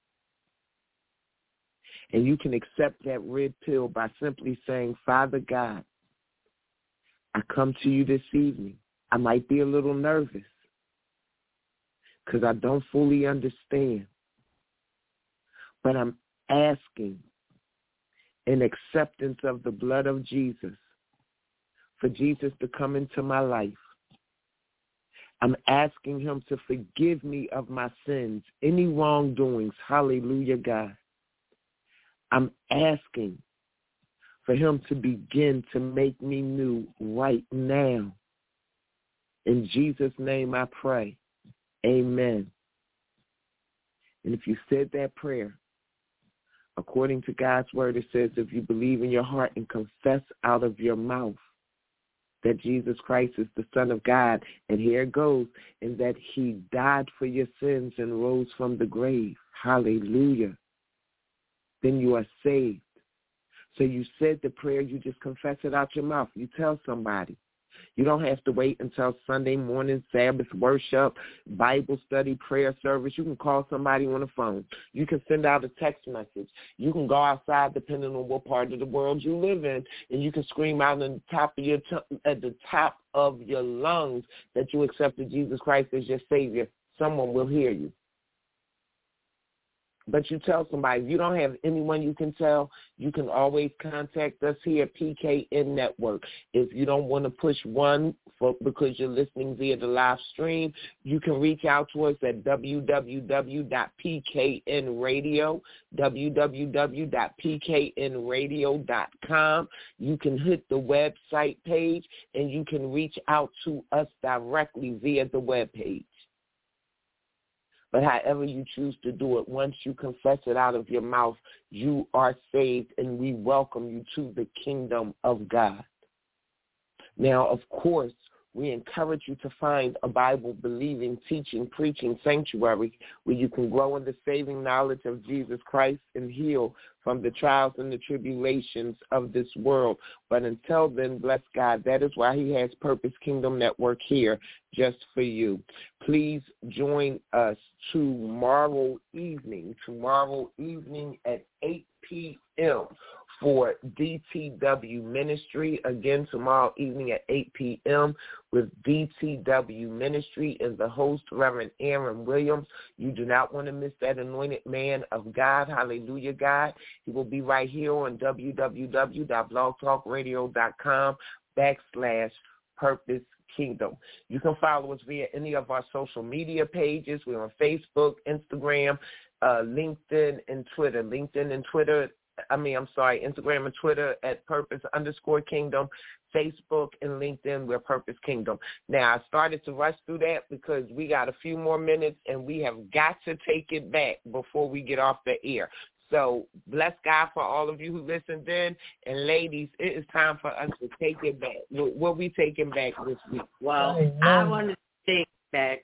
And you can accept that red pill by simply saying, Father God, I come to you this evening. I might be a little nervous because I don't fully understand, but I'm asking in acceptance of the blood of Jesus for Jesus to come into my life. I'm asking him to forgive me of my sins, any wrongdoings. Hallelujah, God. I'm asking for him to begin to make me new right now. In Jesus' name I pray. Amen. And if you said that prayer, according to God's word, it says if you believe in your heart and confess out of your mouth that Jesus Christ is the Son of God, and here it goes, and that he died for your sins and rose from the grave. Hallelujah. Then you are saved. So you said the prayer, you just confess it out your mouth. You tell somebody. You don't have to wait until Sunday morning, Sabbath worship, Bible study, prayer service. You can call somebody on the phone. You can send out a text message. You can go outside, depending on what part of the world you live in, and you can scream out at the top of your lungs that you accepted Jesus Christ as your Savior. Someone will hear you. But you tell somebody. If you don't have anyone you can tell, you can always contact us here at PKN Network. If you don't want to push one because you're listening via the live stream, you can reach out to us at www.pknradio, www.pknradio.com. You can hit the website page, and you can reach out to us directly via the web page. But however you choose to do it, once you confess it out of your mouth, you are saved, and we welcome you to the kingdom of God. Now, of course, we encourage you to find a Bible-believing, teaching, preaching sanctuary where you can grow in the saving knowledge of Jesus Christ and heal from the trials and the tribulations of this world. But until then, bless God, that is why he has Purpose Kingdom Network here just for you. Please join us tomorrow evening at 8 p.m. for DTW Ministry. Again, tomorrow evening at 8 p.m. with DTW Ministry and the host, Reverend Aaron Williams. You do not want to miss that anointed man of God. Hallelujah, God. He will be right here on www.blogtalkradio.com/Purpose Kingdom. You can follow us via any of our social media pages. We're on Facebook, Instagram, LinkedIn, and Twitter. Instagram and Twitter at Purpose_Kingdom, Facebook and LinkedIn, we're Purpose Kingdom. Now, I started to rush through that because we got a few more minutes, and we have got to take it back before we get off the air. So bless God for all of you who listened in. And ladies, it is time for us to take it back. What we taking back this week? Well, I want to take back.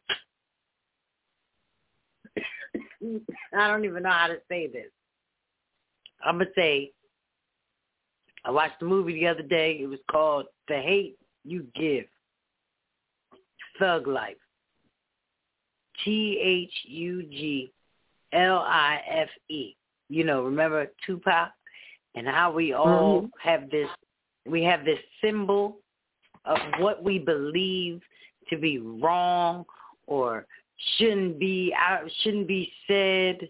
I don't even know how to say this. I'm going to say, I watched the movie the other day. It was called The Hate You Give, Thug Life. Thuglife. You know, remember Tupac and how we all have this symbol of what we believe to be wrong or shouldn't be said.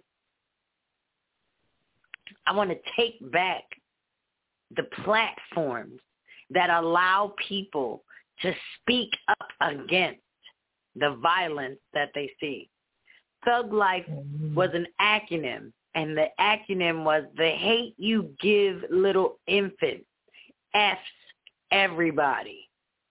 I want to take back the platforms that allow people to speak up against the violence that they see. Thug Life was an acronym, and the acronym was the hate you give little infants F's everybody.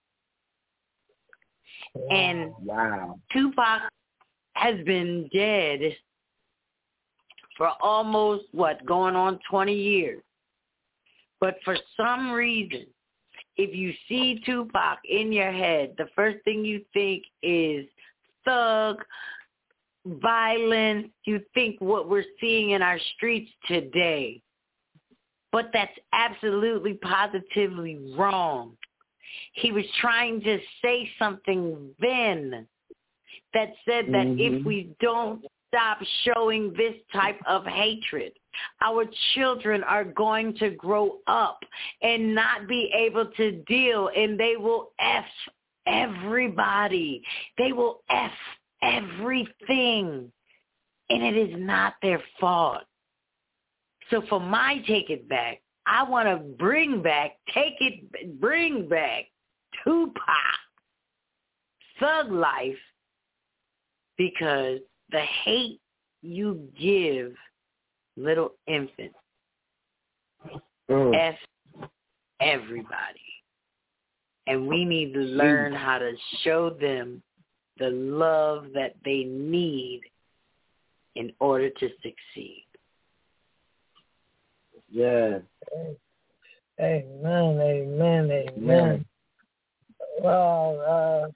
And Tupac has been dead for almost, going on 20 years. But for some reason, if you see Tupac in your head, the first thing you think is thug, violence. You think what we're seeing in our streets today. But that's absolutely positively wrong. He was trying to say something then that said that if we don't stop showing this type of hatred, our children are going to grow up and not be able to deal, and they will F everybody. They will F everything, and it is not their fault. So for my Take It Back, I want to bring back Tupac, Thug Life, because the hate you give little infants, F everybody. And we need to learn how to show them the love that they need in order to succeed. Yeah. Amen. Well,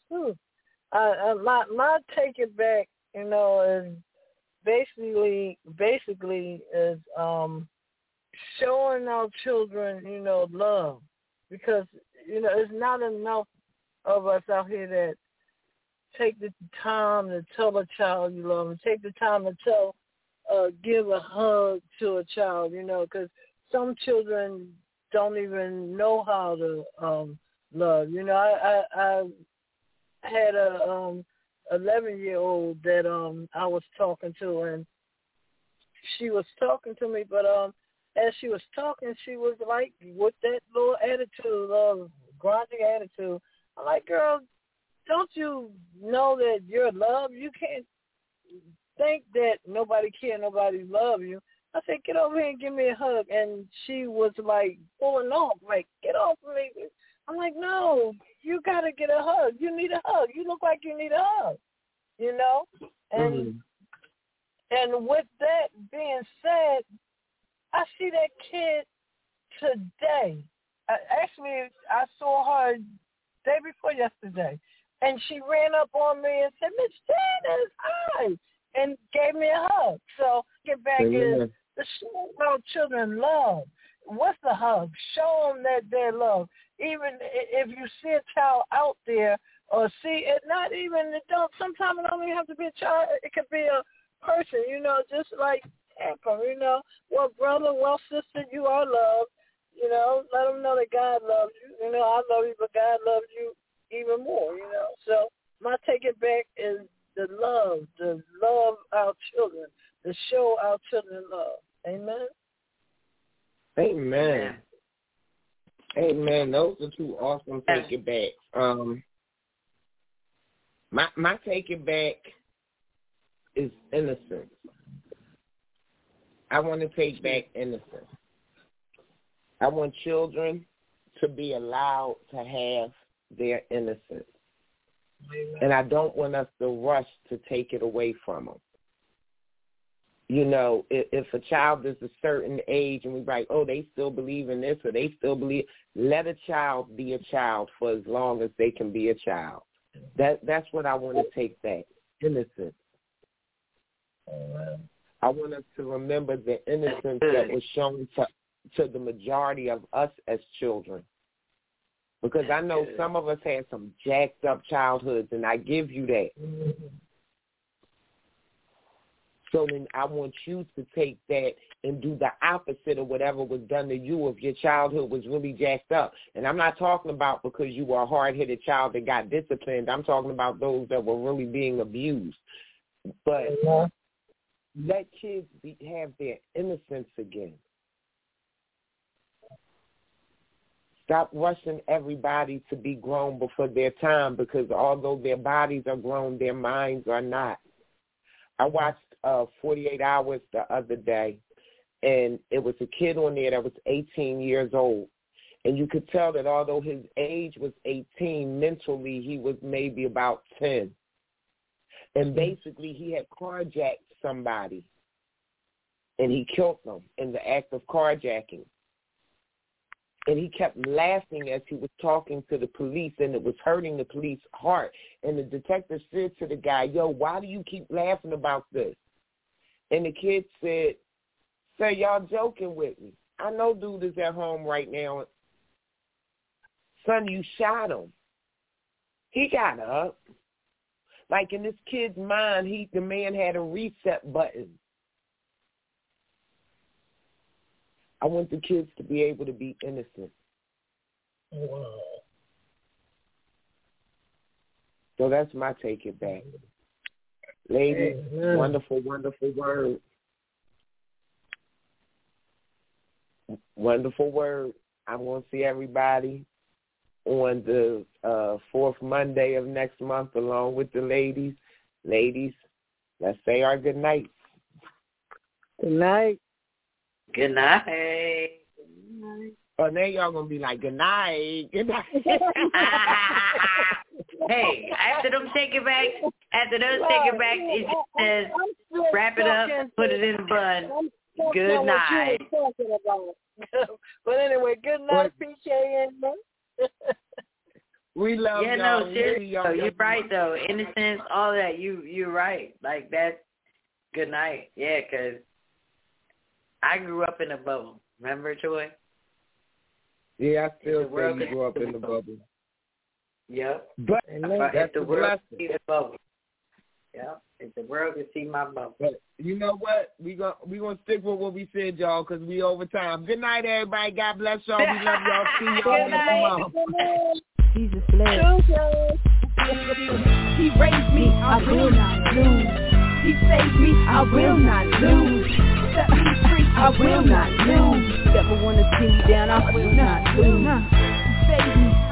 my Take It Back, is basically is showing our children, love, because it's not enough of us out here that take the time to tell a child you love them, take the time to give a hug to a child, because some children don't even know how to love. I had a 11-year-old that I was talking to, and she was talking to me, but as she was talking, she was like with that little attitude, grunting attitude. I'm like, girl, don't you know that you're loved? You can't think that nobody cares, nobody love you. I said, get over here and give me a hug. And she was like pulling off, like, get off of me. I'm like, no, you got to get a hug. You need a hug. You look like you need a hug, And and with that being said, I see that kid today. Actually, I saw her day before yesterday, and she ran up on me and said, Miss Janice, hi, and gave me a hug. So get back is to show our children love. What's the hug? Show them that they're loved. Even if you see a child out there or see it, not even adult, sometimes it don't even have to be a child. It could be a person, just like Pam, well, brother, well, sister, you are loved. Let them know that God loves you. I love you, but God loves you even more, So my Take It Back is to love our children, to show our children love. Amen? Amen. Amen. Those are two awesome Take It Backs. My Take It Back is innocence. I want to take back innocence. I want children to be allowed to have their innocence. And I don't want us to rush to take it away from them. If a child is a certain age and we're like, oh, they still believe in this or they still believe, let a child be a child for as long as they can be a child. That's what I want to take back, innocence. I want us to remember the innocence that was shown to the majority of us as children. Because I know some of us had some jacked up childhoods, and I give you that. So then I want you to take that and do the opposite of whatever was done to you if your childhood was really jacked up. And I'm not talking about because you were a hard-headed child that got disciplined. I'm talking about those that were really being abused. But let kids have their innocence again. Stop rushing everybody to be grown before their time, because although their bodies are grown, their minds are not. I watched 48 Hours the other day, and it was a kid on there that was 18 years old. And you could tell that although his age was 18, mentally he was maybe about 10. And basically he had carjacked somebody, and he killed them in the act of carjacking. And he kept laughing as he was talking to the police, and it was hurting the police's heart. And the detective said to the guy, yo, why do you keep laughing about this? And the kid said, sir, y'all joking with me. I know dude is at home right now. Son, you shot him. He got up. Like in this kid's mind, the man had a reset button. I want the kids to be able to be innocent. Wow. So that's my take it back. Ladies, wonderful, wonderful word. Wonderful word. I'm going to see everybody on the fourth Monday of next month along with the ladies. Ladies, let's say our good night. Good night. Good night. Good night. Oh, now y'all going to be like, good night. Good night. Hey, after those take it back, it just says, wrap it up, put it in the bun. Good night. But anyway, good night, PJ. We love y'all. No, seriously, you're right, though. Innocence, all that, you're right. Like, that's good night. Yeah, because I grew up in a bubble. Remember, Joy? Yeah, I still say you grew up in the bubble. Yep. But if the world could see the bubble. Yep. If the world could see my bubble. But you know what? We gonna stick with what we said, y'all, because we over time. Good night, everybody. God bless y'all. We love y'all. See y'all next month. Jesus bless. He raised me, I will not lose. He saved me, I will not lose. Set me free, I will not lose. Never wanna see me down, I will not lose. He saved me.